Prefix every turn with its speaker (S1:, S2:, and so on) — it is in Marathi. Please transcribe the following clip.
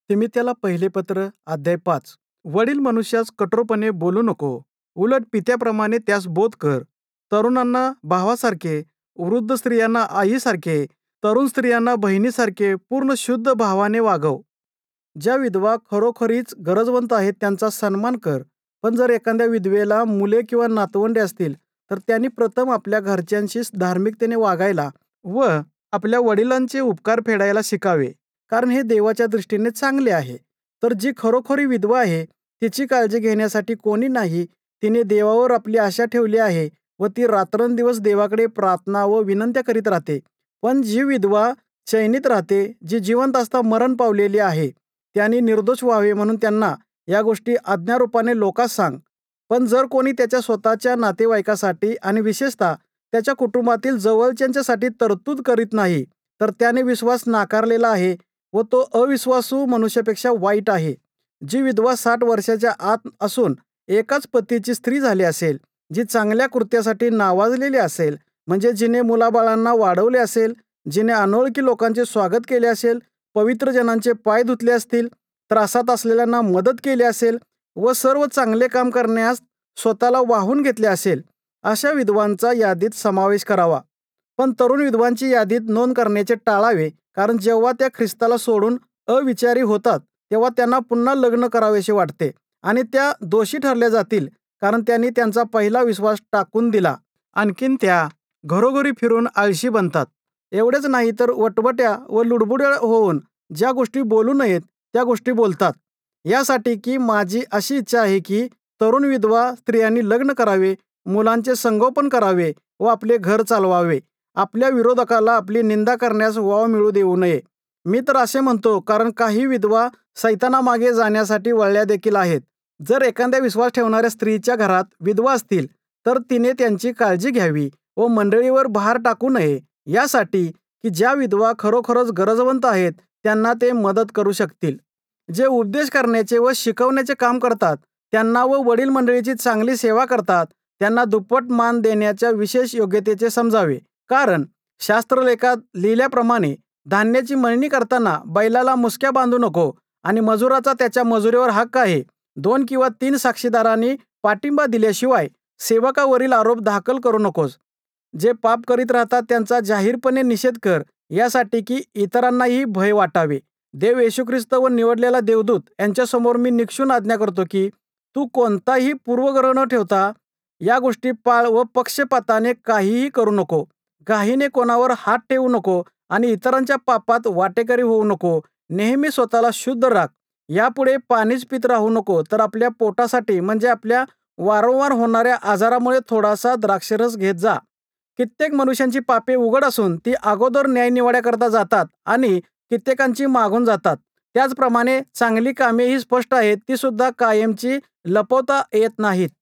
S1: तिमित्याला पहिले पत्र अध्याय 5. वडील मनुष्यास कठोरपणे बोलू नको, उलट पित्याप्रमाणे त्यास बोध कर. तरुणांना भावासारखे, वृद्ध स्त्रियांना आईसारखे, तरुण स्त्रियांना बहिणीसारखे पूर्ण शुद्ध भावाने वागव. ज्या विधवा खरोखरीच गरजवंत आहेत त्यांचा सन्मान कर. पण जर एखाद्या विधवेला मुले किंवा नातवंडे असतील तर त्यांनी प्रथम आपल्या घरच्यांशी धार्मिकतेने वागायला व आपल्या वडिलांचे उपकार फेडायला शिकावे, कारण हे देवाच्या दृष्टीने चांगले आहे. तर जी खरोखरी विधवा आहे तिची काळजी घेण्यासाठी कोणी नाही. तिने देवावर आपली आशा ठेवली आहे व ती रात्रंदिवस देवाकडे प्रार्थना व विनंत्या करीत राहते. पण जी विधवा चैनीत राहते, जी जिवंत असता मरण पावलेली आहे, त्यांनी निर्दोष व्हावे म्हणून त्यांना या गोष्टी आज्ञारूपाने लोकांस सांग. पण जर कोणी त्याच्या स्वतःच्या नातेवाईकासाठी आणि विशेषतः त्याच्या कुटुंबातील जवळच्यांच्यासाठी तरतूद करीत नाही, तर त्याने विश्वास नाकारलेला आहे व तो अविश्वासू मनुष्यापेक्षा वाईट आहे. जी विधवा 60 वर्षाच्या आत असून एकाच पतीची स्त्री झाली असेल, जी चांगल्या कृत्यासाठी नावाजलेली असेल, म्हणजे जिने मुलाबाळांना वाढवले असेल, जिने अनोळखी लोकांचे स्वागत केले असेल, पवित्र जनांचे पाय धुतले असतील, त्रासात असलेल्यांना मदत केली असेल व सर्व चांगले काम करण्यास स्वतःला वाहून घेतले असेल, अशा विधवांचा यादीत समावेश करावा. पण तरुण विधवांची यादीत नोंद करण्याचे टाळावे, कारण जेव्हा त्या ख्रिस्ताला सोडून अविचारी होतात तेव्हा त्यांना पुन्हा लग्न करावेसे वाटते आणि त्या दोषी ठरल्या जातील, कारण त्यांनी त्यांचा पहिला विश्वास टाकून दिला. आणखीन त्या घरोघरी फिरून आळशी बनतात. एवढेच नाही तर वटवट्या व लुडबुड्या होऊन ज्या गोष्टी बोलू नयेत त्या गोष्टी बोलतात. यासाठी की माझी अशी इच्छा आहे की तरुण विधवा स्त्रियांनी लग्न करावे, मुलांचे संगोपन करावे व आपले घर चालवावे. आपल्या विरोधकाला आपली निंदा करण्यास वाव मिळू देऊ नये. मी तर असे म्हणतो, कारण काही विधवा सैतानामागे जाण्यासाठी वळल्या देखील आहेत. जर एखाद्या विश्वास ठेवणाऱ्या स्त्रीच्या घरात विधवा असतील तर तिने त्यांची काळजी घ्यावी व मंडळीवर भार टाकू नये, यासाठी की ज्या विधवा खरोखरच गरजवंत आहेत त्यांना ते मदत करू शकतील. जे उपदेश करण्याचे व शिकवण्याचे काम करतात त्यांना व वडील मंडळीची चांगली सेवा करतात त्यांना दुप्पट मान देण्याच्या विशेष योग्यतेचे समजावे. कारण शास्त्रलेखात लिहिल्याप्रमाणे धान्याची मळणी करताना बैलाला मुसक्या बांधू नको आणि मजुराचा त्याच्या मजुरीवर हक्क आहे. 2 किंवा 3 साक्षीदारांनी पाठिंबा दिल्याशिवाय सेवकावरील आरोप दाखल करू नकोस. जे पाप करीत राहतात त्यांचा जाहीरपणे निषेध कर, यासाठी की इतरांनाही भय वाटावे. देव येशू ख्रिस्त व निवडलेला देवदूत यांच्यासमोर मी निक्षून आज्ञा करतो की तू कोणताही पूर्वग्रह न ठेवता या गोष्टी पाळ व पक्षपाताने काहीही करू नको. घाईने कोणावर हात ठेवू नको आणि इतरांच्या पापात वाटेकरी होऊ नको. नेहमी स्वतःला शुद्ध राख. यापुढे पाणीच पित राहू नको, तर आपल्या पोटासाठी म्हणजे आपल्या वारंवार होणाऱ्या आजारामुळे थोडासा द्राक्षरस घेत जा. कित्येक मनुष्यांची पापे उघड असून ती अगोदर न्यायनिवाड्याकरता जातात आणि कित्येकांची मागून जातात. त्याचप्रमाणे चांगली कामे ही स्पष्ट आहेत, ती सुद्धा कायमची लपवता येत नाहीत.